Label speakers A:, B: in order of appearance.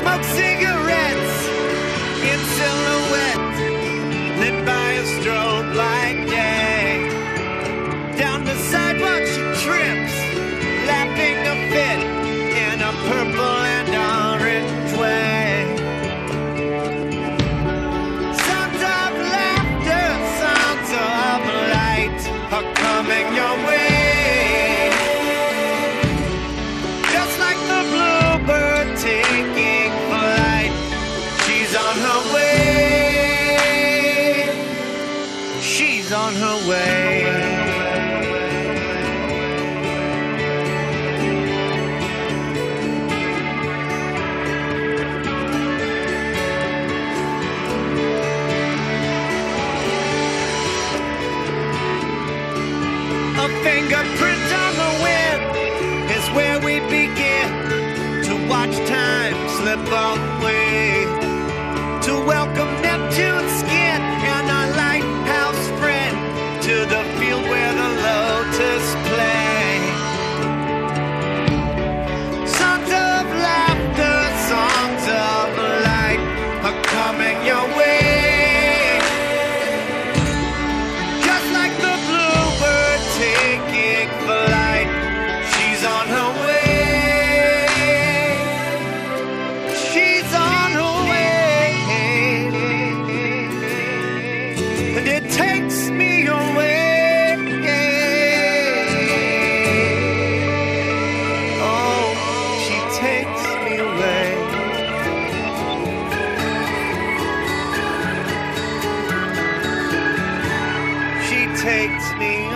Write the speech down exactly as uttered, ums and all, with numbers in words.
A: smoke cigarettes in silhouette, lit by a strobe light day. Down the sidewalk she trips, laughing a fit in a purple and orange way. Sounds of laughter, sounds of light are coming your way. Just like the bluebird taking flight, she's on her way. She's on her way. A fingerprint on the wind is where we begin to watch time slip away, to welcome Neptune's skin and our lighthouse friend to the field where the lotus play. Songs of laughter, songs of light are coming your way. Just like the bluebird taking flight, she's on her way. She's on her way, and it takes me away. Oh, she takes me away. She takes me